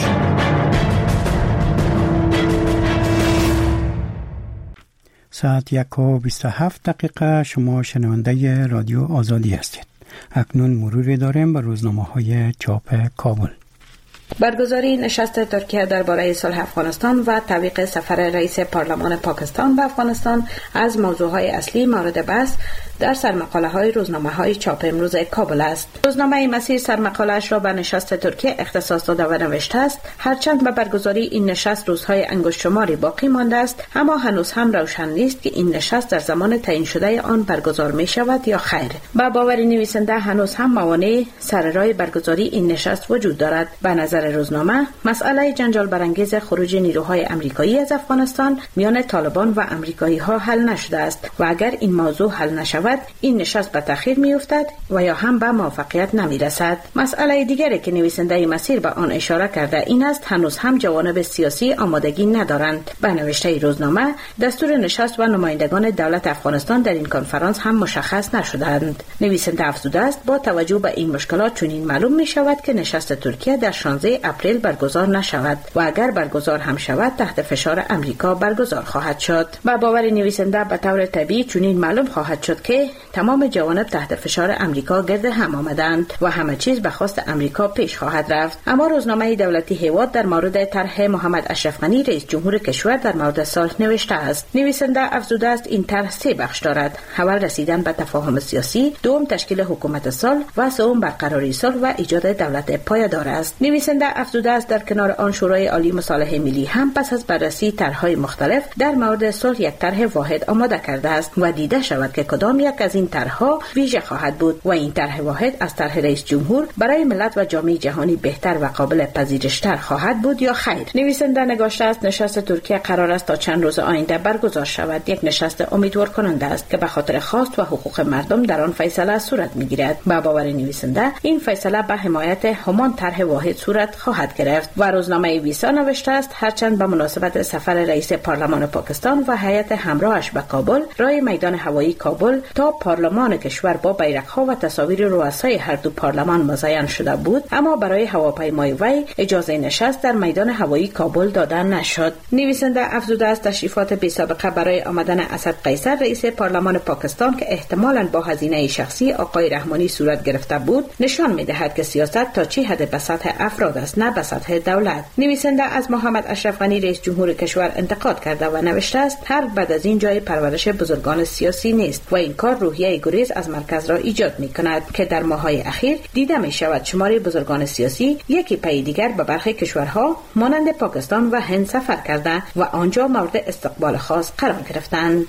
ساعت 1:27 شما شنونده رادیو آزادی هستید. اکنون مروری داریم به روزنامه‌های چاپ کابل. برگزاری نشست ترکیه درباره صلح افغانستان و تعویق سفر رئیس پارلمان پاکستان به افغانستان از موضوعهای اصلی مورد بحث در سرمقاله‌های روزنامه‌های چاپ امروز کابل است. روزنامه مسیر سرمقاله‌اش را به نشست ترکیه اختصاص داده و نوشته است: هرچند به برگزاری این نشست روزهای انگشت شماری باقی مانده است، اما هنوز هم روشن نیست که این نشست در زمان تعیین شده آن برگزار می شود یا خیر. با باور نویسنده هنوز هم موانع سر راه برگزاری این نشست وجود دارد. به نظر روزنامه مسئله جنجال برانگیز خروج نیروهای آمریکایی از افغانستان میان طالبان و آمریکایی‌ها حل نشده است و اگر این موضوع حل نشود این نشست به تأخیر میافتد و یا هم به موفقیت نمیرسد. مسئله دیگری که نویسنده مسیر به آن اشاره کرده این است هنوز هم جوانب سیاسی آمادگی ندارند. به نوشته روزنامه دستور نشست و نمایندگان دولت افغانستان در این کنفرانس هم مشخص نشدند. نویسنده افزوده است با توجه به این مشکلات چنین معلوم می شود که نشست ترکیه در 16 اپریل برگزار نشود و اگر برگزار هم شود تحت فشار آمریکا برگزار خواهد شد. با باور نویسنده به طور طبیعی چنین معلوم خواهد شد که تمام جوانب تحت فشار آمریکا گرد هم آمدند و همه چیز به خواست آمریکا پیش خواهد رفت. اما روزنامه دولتی هیواد در مورد طرح محمد اشرف غنی رئیس جمهور کشور در مورد صلح نوشته است. نویسنده افزوده است این طرح 3 بخش دارد: اول رسیدن به تفاهم سیاسی، دوم تشکیل حکومت صلح و سوم برقراری صلح و ایجاد دولت پایدار است. نویسنده نویسنده افزوده است در کنار آن شورای عالی مصالح ملی هم پس از بررسی طرح‌های مختلف در مورد صلح یک طرح واحد آماده کرده است و دیده شود که کدام یک از این طرح‌ها ویژه خواهد بود و این طرح واحد از طرح رئیس جمهور برای ملت و جامعه جهانی بهتر و قابل پذیرش‌تر خواهد بود یا خیر. نویسنده نگاشته است نشست ترکیه قرار است تا چند روز آینده برگزار شود. یک نشست امیدوار کننده است که به خاطر خواست و حقوق مردم در آن فیصله صورت می‌گیرد. با باور نویسنده این فیصله به حمایت همان طرح واحد صورت خواهد گرفت و روزنامه ویسا نوشته است هرچند به مناسبت سفر رئیس پارلمان پاکستان و هیئت همراهش به کابل رای میدان هوایی کابل تا پارلمان کشور با بیرق‌ها و تصاویر رؤسای هر دو پارلمان مزین شده بود، اما برای هواپیمای وی اجازه نشست در میدان هوایی کابل داده نشد. نویسنده افزوده است تشریفات بی سابقه برای آمدن اسد قیصر رئیس پارلمان پاکستان که احتمالاً با هزینه شخصی آقای رحمانی صورت گرفته بود نشان می‌دهد که سیاست تا چه حد به سطح افراد است نه به سطح دولت. نویسنده از محمد اشرف غنی رئیس جمهور کشور انتقاد کرده و نوشته است هر بعد از این جای پرورش بزرگان سیاسی نیست و این کار روحیه گریز از مرکز را ایجاد می‌کند که در ماه‌های اخیر دیده می‌شود شماری بزرگان سیاسی یکی پی دیگر به برخی کشورها مانند پاکستان و هند سفر کرده و آنجا مورد استقبال خاص قرار گرفتند.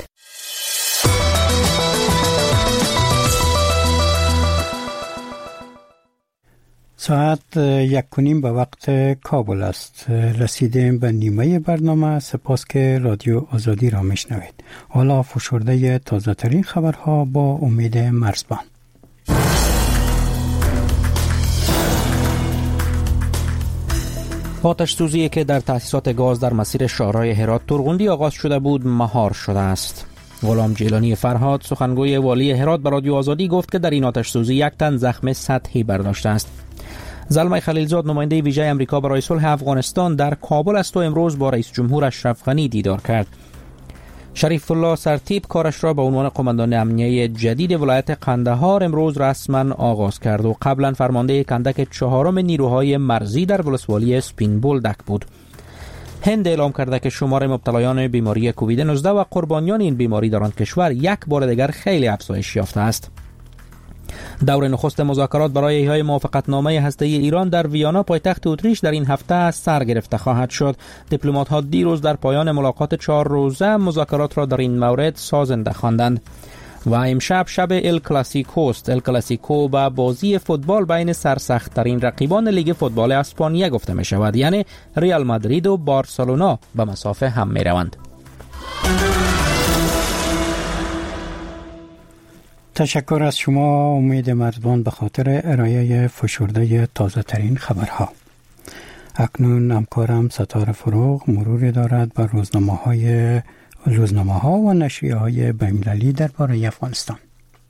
ساعت 1:30 به وقت کابل است. رسیدیم به نیمه برنامه. سپاس که رادیو آزادی را میشنوید. حالا فشرده تازه ترین خبرها با امید مرزبان. آتش سوزی که در تأسیسات گاز در مسیر شهرهای هرات ترغندی آغاز شده بود مهار شده است. غلام جیلانی فرهاد سخنگوی والی هرات به رادیو آزادی گفت که در این آتش سوزی 1 تن زخم سطحی برداشته است. زلمه خلیلزاد نماینده ویژه امریکا برای صلح افغانستان در کابل است و امروز با رئیس جمهور اشرف غنی دیدار کرد. شریف الله سرتیپ کارش را به عنوان قماندان امنیه جدید ولایت قندهار امروز رسما آغاز کرد و قبلا فرمانده کندک 4 نیروهای مرزی در ولسوالی سپین بولدک بود. هند اعلام کرده که شمار مبتلایان بیماری کووید 19 و قربانیان این بیماری در آن کشور یک بار دیگر خیلی افزایش یافته است. دور نخست مذاکرات برای احیای موافقتنامه هسته‌ای ایران در ویانا پایتخت اتریش در این هفته سر گرفته خواهد شد. دیپلمات‌ها دیروز در پایان ملاقات 4 روزه مذاکرات را در این مورد سازنده خواندند. و امشب شب ال کلاسیکوست. ال کلاسیکو با بازی فوتبال بین سرسخت‌ترین رقیبان لیگ فوتبال اسپانیا گفته می شود، یعنی ریال مادرید و بارسلونا به مسافه هم می روند. تشکر از شما امید مرزبان به خاطر ارائه فشرده تازه ترین خبرها. اکنون همکارم ستاره فروغ مرور دارد بر روزنامه ها و نشریه های بین‌المللی درباره افغانستان.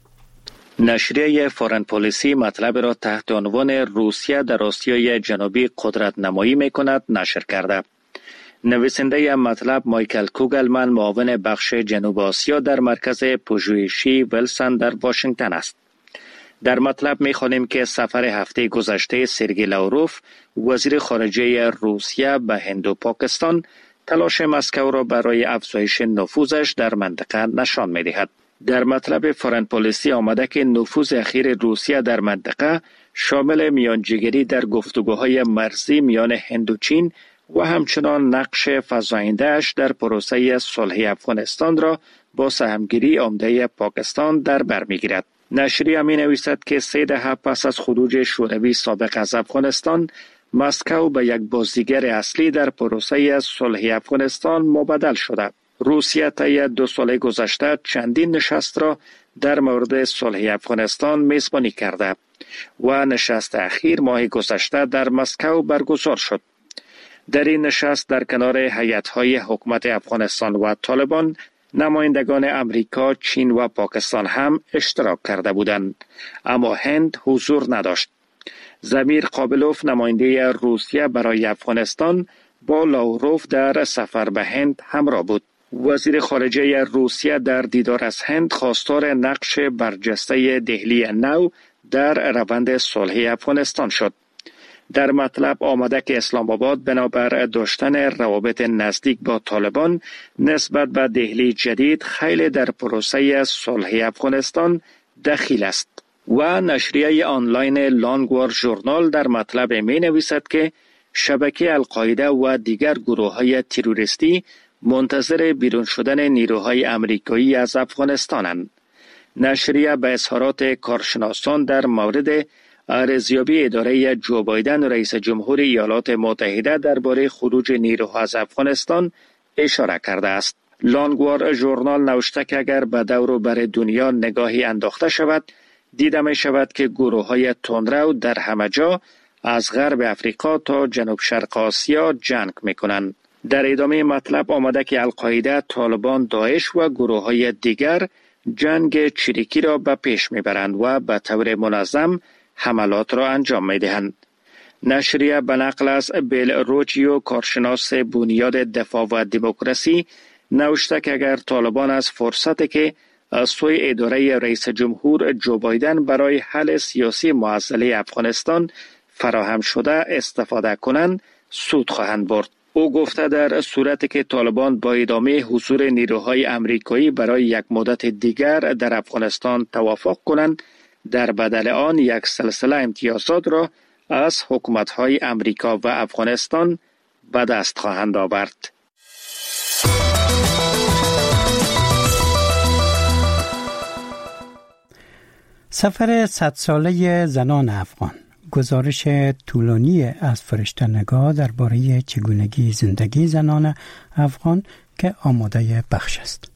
نشریه فارن پالیسی مطلب را تحت عنوان روسیه در آسیای جنوبی قدرت نمایی می کند نشر کرده. نویسنده مطلب مایکل کوگلمن معاون بخش جنوب آسیا در مرکز پژوهشی ویلسون در واشنگتن است. در مطلب می‌خوانیم که سفر هفته گذشته سرگئی لاوروف وزیر خارجه روسیه به هند و پاکستان تلاش مسکو را برای افزایش نفوذش در منطقه نشان می‌دهد. در مطلب فارن پالیسی آمده که نفوذ اخیر روسیه در منطقه شامل میانجیگری در گفتگوهای مرزی میان هند و چین و همچنان نقش فزاینده‌اش در پروسه صلح افغانستان را با سهمگیری عمده پاکستان در بر می‌گیرد. نشریه می‌نویسد که 3 دهه پس از خروج شوروی سابق از افغانستان، مسکو به یک بازیگر اصلی در پروسه صلح افغانستان مبدل شده. روسیه طی 2 سال گذشته چندین نشست را در مورد صلح افغانستان میزبانی کرده و نشست اخیر ماه گذشته در مسکو برگزار شد. در این نشست در کنار هیئت‌های حکومت افغانستان و طالبان، نمایندگان امریکا، چین و پاکستان هم اشتراک کرده بودند، اما هند حضور نداشت. زمیر قابلوف نماینده روسیه برای افغانستان با لاوروف در سفر به هند همراه بود. وزیر خارجه روسیه در دیدار از هند خواستار نقش برجسته دهلی نو در روند صلح افغانستان شد. در مطلب آمده که اسلام آباد بنابر داشتن روابط نزدیک با طالبان نسبت به دهلی جدید خیلی در پروسه صلح افغانستان دخیل است. و نشریه آنلاین لانگوار ژورنال در مطلب می نویسد که شبکه القاعده و دیگر گروه‌های تروریستی منتظر بیرون شدن نیروهای آمریکایی از افغانستانند. نشریه به اظهارات کارشناسان در مورد ارزیابی اداره جو بایدن رئیس جمهور ایالات متحده درباره خروج نیروها از افغانستان اشاره کرده است. لانگوار ژورنال نوشته که اگر به دور و بر دنیا نگاهی انداخته شود، دیده می شود که گروه‌های تندرو در همه جا از غرب افریقا تا جنوب شرق آسیا جنگ می کنند. در ادامه مطلب آمده که القاعده، طالبان، داعش و گروه‌های دیگر جنگ چریکی را به پیش می برند و به طور منظم حملات را انجام می دهند. نشریه به نقل از بیل روچیو، کارشناس بنیاد دفاع و دموکراسی، نوشته که اگر طالبان از فرصتی که از سوی اداره رئیس جمهور جو بایدن برای حل سیاسی معضله افغانستان فراهم شده استفاده کنند، سود خواهند برد. او گفته در صورتی که طالبان با ادامه حضور نیروهای آمریکایی برای یک مدت دیگر در افغانستان توافق کنند، در بدل آن یک سلسله امتیازات را از حکومت‌های آمریکا و افغانستان به دست خواهند آورد. سفر 100 ساله زنان افغان، گزارش طولانی از فرشته‌نگار درباره چگونگی زندگی زنان افغان که آماده بخش است.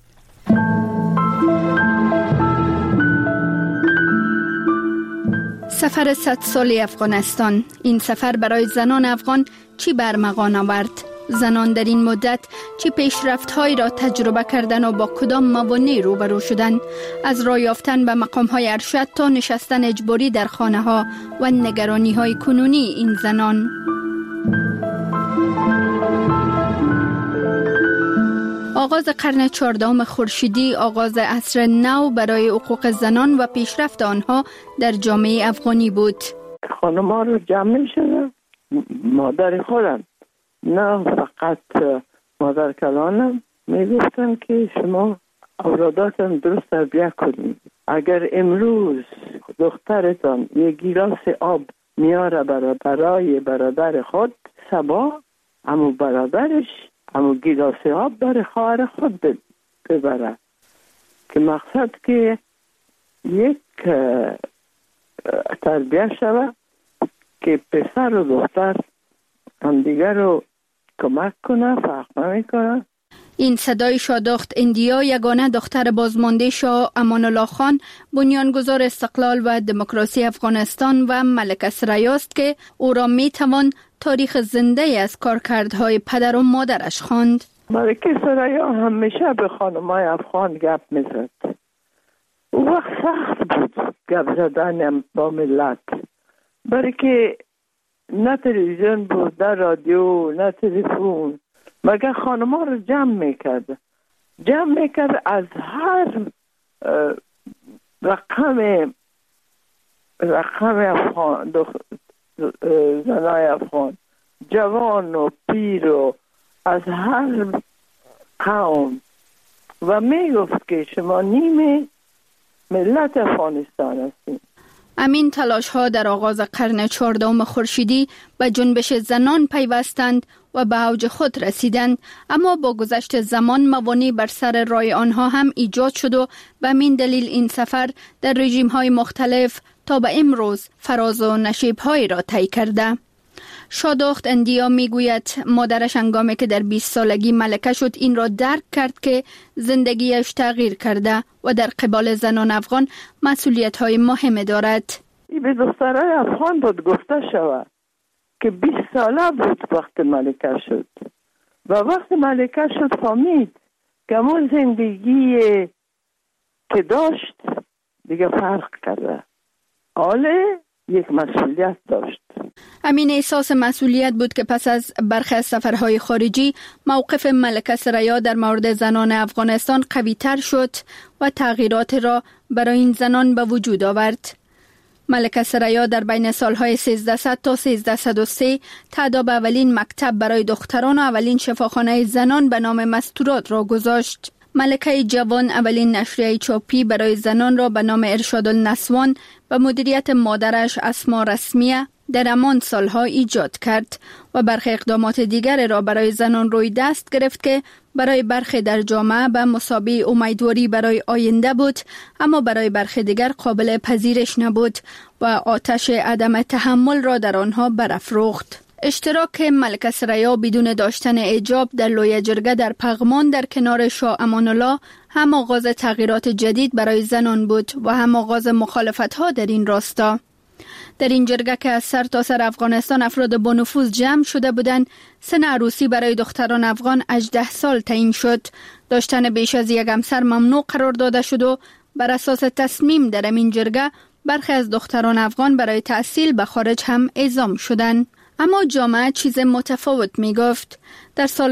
سفر 100 ساله افغانستان. این سفر برای زنان افغان چی برمغان آورد؟ زنان در این مدت چه پیشرفت‌هایی را تجربه کردن و با کدام موانع روبرو شدند؟ از راه یافتن به مقام‌های ارشد تا نشستن اجباری در خانه‌ها و نگرانی‌های کنونی این زنان. آغاز قرن 14 خورشیدی آغاز عصر نو برای حقوق زنان و پیشرفت آنها در جامعه افغانی بود. خانم‌ها رو جمع می‌شدن، مادر خودم، نه فقط مادر کلانم، میگفتن که شما اولاداتم درست تربیت کنید. اگر امروز دخترتان یک گیلاس آب میاره برای برادر خود، صبح همون برادرش همون گیلاس آب برای خواهر خود ببره، که مقصد که یک تربیت شود که پسر و دختر هم دیگر رو کمک کنه، فرق نمیکنه. این صدای شادخت اندیا، یگانه دختر بازمانده شاه امان الله خان، بنیانگذار استقلال و دموکراسی افغانستان و ملکه ثریا است که او را میتوان تاریخ زنده از کارکردهای پدر و مادرش خواند. ملکه ثریا همیشه به خانمای افغان گپ میزد. او وقت سخت بود گپ زدن با ملت، برای که نه تلویزیون بود، نه رادیو، نه تلفن، مگر خانم‌ها رو جمع میکرد از هر رقم افغان، زنای افغان، جوان و پیر و از هر قوم، و میگفت که شما نیمه ملت افغانستان هستید. امین تلاش ها در آغاز قرن 14 خورشیدی به جنبش زنان پیوستند و به اوج خود رسیدند، اما با گذشت زمان موانع بر سر راه آنها هم ایجاد شد و به همین دلیل این سفر در رژیم های مختلف تا به امروز فراز و نشیب های را طی کرده. شادخت اندیا میگوید مادرش هنگامی که در 20 سالگی ملکه شد این را درک کرد که زندگیش تغییر کرده و در قبال زنان افغان مسئولیت های مهم دارد. این به دخترای افغان بود گفته شود که 20 ساله بود وقت ملکه شد، و وقت ملکه شد فهمید که همون زندگی که داشت دیگه فرق کرده، حاله یک مسئولیت داشت. همین احساس مسئولیت بود که پس از برخی از سفرهای خارجی موقف ملکه ثریا در مورد زنان افغانستان قوی تر شد و تغییرات را برای این زنان به وجود آورد. ملکه ثریا در بین سالهای 1300 تا 1303 تأداب اولین مکتب برای دختران و اولین شفاخانه زنان به نام مستورات را گذاشت. ملکه جوان اولین نشریه چاپی برای زنان را به نام ارشاد النسوان به مدیریت مادرش اسما رسمیه در همان سالها ایجاد کرد و برخی اقدامات دیگر را برای زنان روی دست گرفت که برای برخی در جامعه به مثابه امیدواری برای آینده بود، اما برای برخی دیگر قابل پذیرش نبود و آتش عدم تحمل را در آنها برافروخت. اشتراک ملکه ثریا بدون داشتن حجاب در لوی جرگه در پغمان در کنار شاه امان الله هم آغاز تغییرات جدید برای زنان بود و هم آغاز مخالفت‌ها در این راستا. در این جرگه که از سر تا سر افغانستان افراد با نفوذ جمع شده بودند، سن عروسی برای دختران افغان 18 سال تعیین شد. داشتن بیش از یک همسر ممنوع قرار داده شد و بر اساس تصمیم در این جرگه برخی از دختران افغان برای تحصیل به خارج هم اعزام شدند. اما جامعه چیز متفاوت می گفت. در سال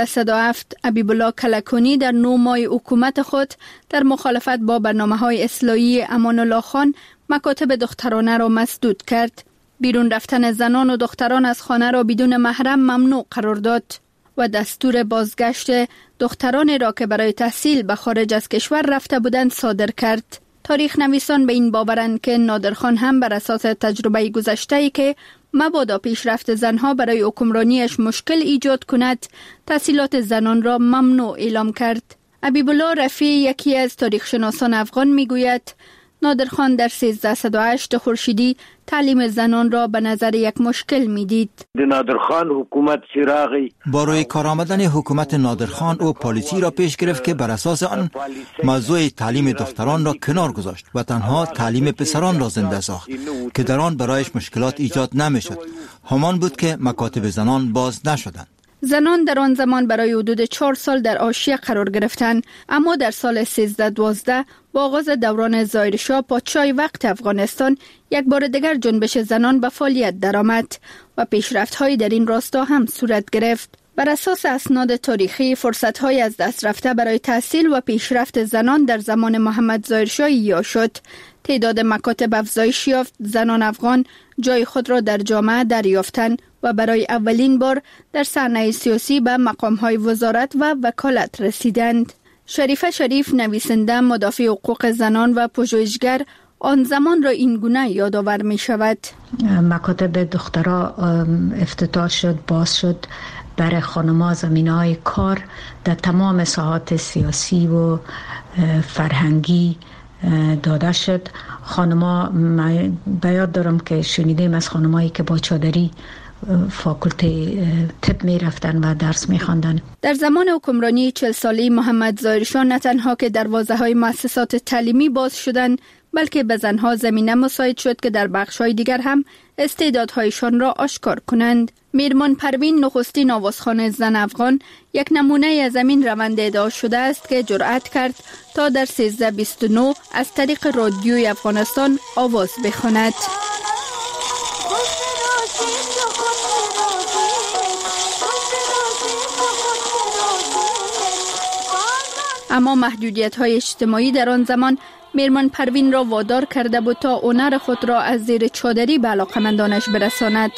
1307 حبیب الله کلکانی در 9 ماه حکومت خود در مخالفت با برنامه‌های اصلاحی امان الله خان مکاتب دخترانه را مسدود کرد. بیرون رفتن زنان و دختران از خانه را بدون محرم ممنوع قرار داد و دستور بازگشت دختران را که برای تحصیل به خارج از کشور رفته بودند صادر کرد. تاریخ نویسان به این باورند که نادرخان هم بر اساس تجربه گذشته‌ای که مبادا پیشرفت زنها برای حکمرانیش مشکل ایجاد کند، تحصیلات زنان را ممنوع اعلام کرد. حبیب الله رفیع یکی از تاریخشناسان افغان میگوید نادرخان در 1308 خورشیدی تعلیم زنان را به نظر یک مشکل میدید. نادرخان حکومت چراغی با روی کار آمدن حکومت نادرخان او پالیسی را پیش گرفت که بر اساس آن موضوع تعلیم دختران را کنار گذاشت و تنها تعلیم پسران را زنده ساخت که در آن برایش مشکلات ایجاد نمیشد. همان بود که مکاتب زنان باز نشدند. زنان در آن زمان برای حدود 4 سال در حاشیه قرار گرفتند، اما در سال 1312 با آغاز دوران ظاهرشاه پادشاه وقت افغانستان یک بار دیگر جنبش زنان به فعالیت درآمد و پیشرفت‌هایی در این راستا هم صورت گرفت. بر اساس اسناد تاریخی فرصت‌های از دست رفته برای تحصیل و پیشرفت زنان در زمان محمد ظاهرشاه احیا شد. تعداد مکاتب افزایش یافت، زنان افغان جای خود را در جامعه دریافتند و برای اولین بار در صحنه سیاسی به مقام‌های وزارت و وکالت رسیدند. شریفه شریف نویسنده مدافع حقوق زنان و پژوهشگر آن زمان را این گونه یادآور می شود. مکاتب دخترها افتتاح شد، باز شد برای خانم‌ها زمینه‌های کار در تمام ساحات سیاسی و فرهنگی داده شد. خانم‌ها به یاد دارم که شنیدیم از خانم‌هایی که با چادری فاکولته طب می رفتن و درس می خواندن. در زمان حکمرانی 40 ساله محمد ظاهرشاه نه تنها که دروازه‌های مؤسسات تعلیمی باز شدند، بلکه به زنها زمینه مساعد شد که در بخش‌های دیگر هم استعدادهایشان را آشکار کنند. میرمان پروین نخستین آوازخوان زن افغان یک نمونه از این روند ادعا شده است که جرأت کرد تا در 1329 از طریق رادیوی افغانستان آواز بخواند. اما محدودیت‌های اجتماعی در آن زمان میرمان پروین را وادار کرده بود تا هنر خود را از زیر چادری به علاقه‌مندانش برساند.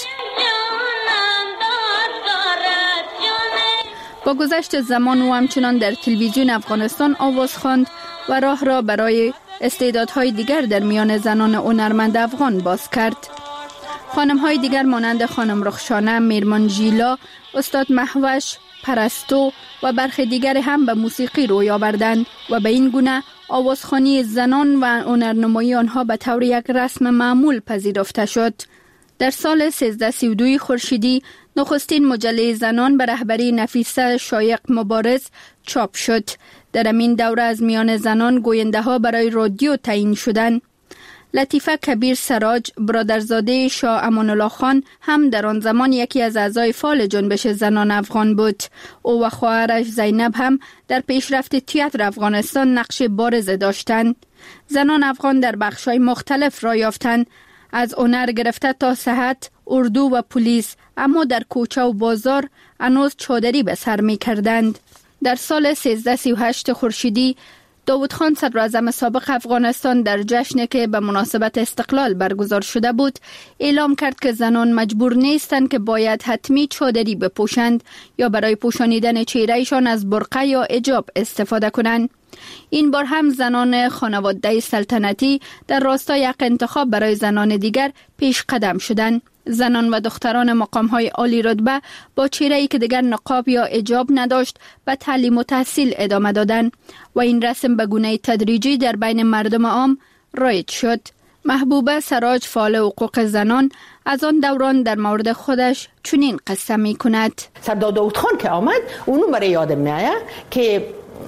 با گذشت زمان او همچنان در تلویزیون افغانستان آواز خواند و راه را برای استعدادهای دیگر در میان زنان هنرمند افغان باز کرد. خانم‌های دیگر مانند خانم رخشانه، میرمان ژیلا، استاد مهوش، پرستو و برخی دیگر هم به موسیقی روی آوردند و به این گونه آوازخوانی زنان و هنرنمایی آنها به طور یک رسم معمول پذیرفته شد. در سال 1332 خورشیدی نخستین مجله زنان به رهبری نفیسه شایق مبارز چاپ شد. در همین دوره از میان زنان گوینده ها برای رادیو تعیین شدند. لطیفه کبیر سراج، برادرزاده شاه امان الله خان، هم در آن زمان یکی از اعضای فعال جنبش زنان افغان بود. او و خواهرش زینب هم در پیشرفت تئاتر افغانستان نقش بارز داشتند. زنان افغان در بخش‌های مختلف را یافتند، از هنر گرفته تا صحت، اردو و پلیس، اما در کوچه و بازار هنوز چادری به سر می کردند. در سال 1338 خورشیدی داود خان صدراعظم سابق افغانستان در جشنی که به مناسبت استقلال برگزار شده بود اعلام کرد که زنان مجبور نیستند که باید حتمی چادری بپوشند یا برای پوشانیدن چهرهشان از برقع یا حجاب استفاده کنند. این بار هم زنان خانواده سلطنتی در راستای یک انتخاب برای زنان دیگر پیش قدم شدند. زنان و دختران مقام‌های عالی رتبه با چهره‌ای که دیگر نقاب یا حجاب نداشت به تعلیم و تحصیل ادامه دادند و این رسم به گونه تدریجی در بین مردم عام رایج شد. محبوبه سراج، فعال حقوق زنان، از آن دوران در مورد خودش چنین قصه می کند. سردار داود خان که آمد، اونو برای یادم میاد که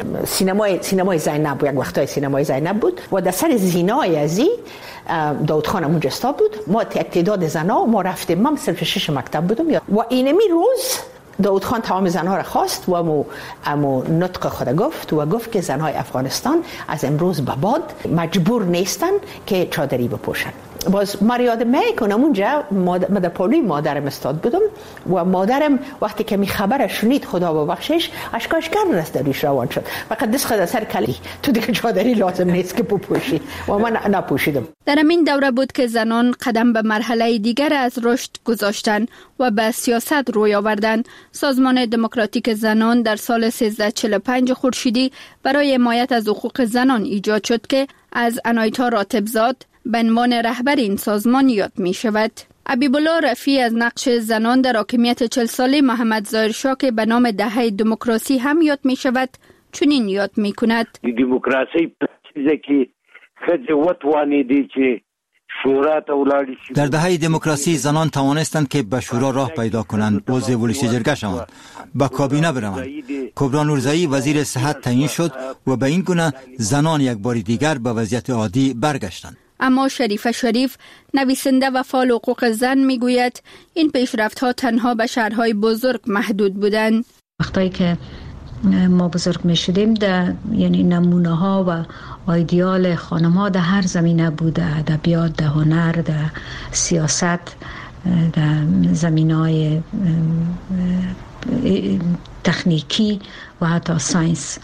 سینمای زینب یک وقتای سینمای زینب بود و در سر زینای ازی داود خان اونجا استاد بود. ما تعداد زنا ما رفتیم، من صرف 6 مکتب بودم و اینمی روز داود خان تمام زنها را خواست و امو نطق خود گفت که زنهای افغانستان از امروز به بعد مجبور نیستن که چادری بپوشن. باز ما یادم میکنم اونجا من در پالوی مادرم استاد بودم و مادرم وقتی که می خبر شنید، خدا ببخشش، اشکاش گرد است درش روان شد. فقط دست خود سر کلی تو دیگه چادری لازم نیست که بپوشی و من نپوشیدم. در این دوره بود که زنان قدم به مرحله دیگر از رشد گذاشتن و به سیاست روی آوردن. سازمان دموکراتیک زنان در سال 1345 خورشیدی برای حمایت از حقوق زنان ایجاد شد که از عنایتا راتبزاد به عنوان رهبر این سازمان یاد می شود. حبیبالله رفیع از نقش زنان در حاکمیت 40 ساله محمد ظاهر شاه که به نام دهه دموکراسی هم یاد می شود چنین یاد می کند. دموکراسی چیزی که خدمت وانیدی که شورا تولالی در دهه دموکراسی زنان توانستند که به شورا راه پیدا کنند، عضو ولش جرگه شوند، به کابینه بروند. کبرا نورزایی وزیر صحت تعیین شد و به این گونه زنان یک بار دیگر به وضعیت عادی برگشتند. اما شریفه شریف، نویسنده و فعال حقوق زن، میگوید این پیشرفت‌ها تنها به شهرهای بزرگ محدود بودند. وقتی که ما بزرگ می شدیم یعنی نمونه ها و ایدئال خانم ها در هر زمینه بوده، ادبیات، در هنر، در سیاست، در زمینهای تکنیکی و حتی ساینس.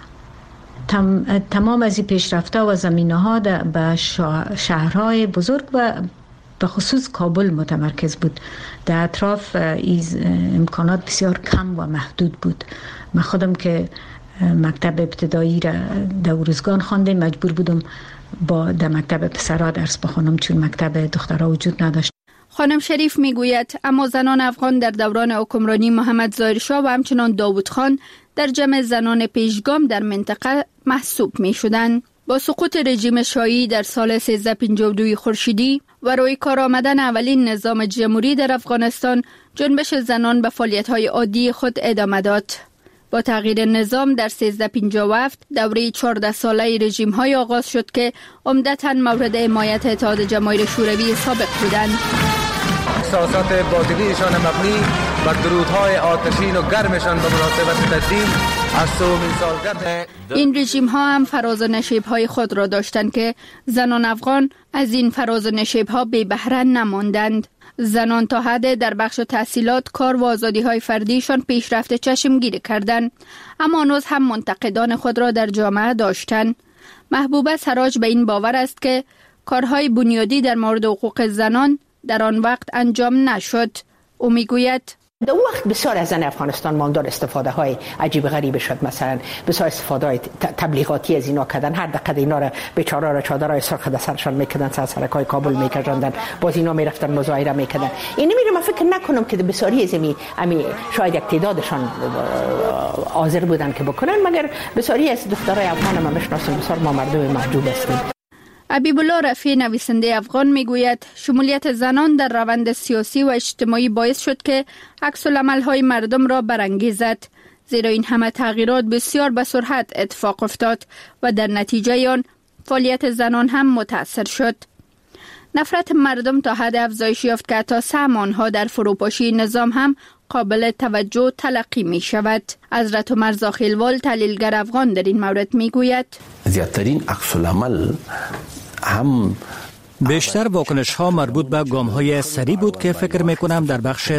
تمام از این پیشرفت‌ها و زمینه‌ها به شهرهای بزرگ و به خصوص کابل متمرکز بود. در اطراف امکانات بسیار کم و محدود بود. من خودم که مکتب ابتدایی را در ارزگان خواندم، مجبور بودم در مکتب پسرها درس بخونم چون مکتب دخترها وجود نداشت. خانم شریف میگوید اما زنان افغان در دوران حکمرانی محمد ظاهر شاه و همچنان داود خان در جمع زنان پیشگام در منطقه محسوب می شدند. با سقوط رژیم شاهی در سال 1352 خورشیدی و روی کار آمدن اولین نظام جمهوری در افغانستان، جنبش زنان به فعالیت‌های عادی خود ادامه داد. با تغییر نظام در 1357 دوره 14 ساله رژیم‌های آغاز شد که عمدتاً مورد حمایت اتحاد جماهیر شوروی سابق بودند. سیاست باطلیشان مبنی بر درودهای آتشین و گرمشان به مناسبت تدوین از سومین سالگرد این رژیم ها هم فراز و نشیب های خود را داشتند که زنان افغان از این فراز و نشیب ها بی بهره نماندند. زنان تا حد در بخش تحصیلات، کار و آزادی های فردیشان پیشرفت چشمگیری کردند، اما هنوز هم منتقدان خود را در جامعه داشتند. محبوبه سراج به این باور است که کارهای بنیادی در مورد حقوق زنان در آن وقت انجام نشد. او میگوید در وقت بسیار از زن افغانستان ماندار استفاده های عجیب غریب شد. مثلا بسیار استفاده های تبلیغاتی از اینا کردن. هر دقیقه اینا را بیچاره را چادرای سرخ در سرشان میکردن، سرکای کابل میکردن، باز اینا میرفتن مظاهره میکردن. این من فکر نکنم که بسیاری از امی شاید یک تعدادشان حاضر بودن که بکنن، مگر بسیاری از دخترای افغان ما میشناسیم بسیار ما مردم محجوب هستیم. حبیبالله رفیع، نویسنده افغان، میگوید شمولیت زنان در روند سیاسی و اجتماعی باعث شد که عکس‌العمل‌های مردم را برانگیزد، زیرا این همه تغییرات بسیار به سرعت اتفاق افتاد و در نتیجه آن فعالیت زنان هم متأثر شد. نفرت مردم تا حد افزایش یافت که حتی سهم آنها در فروپاشی نظام هم قابل توجه تلقی می شود. حضرت عمر زاخیلوال، تحلیلگر افغان، در این مورد می گوید زیادترین عکس‌العمل هم بیشتر واکنش ها مربوط به گام های سریع بود که فکر می کنم در بخش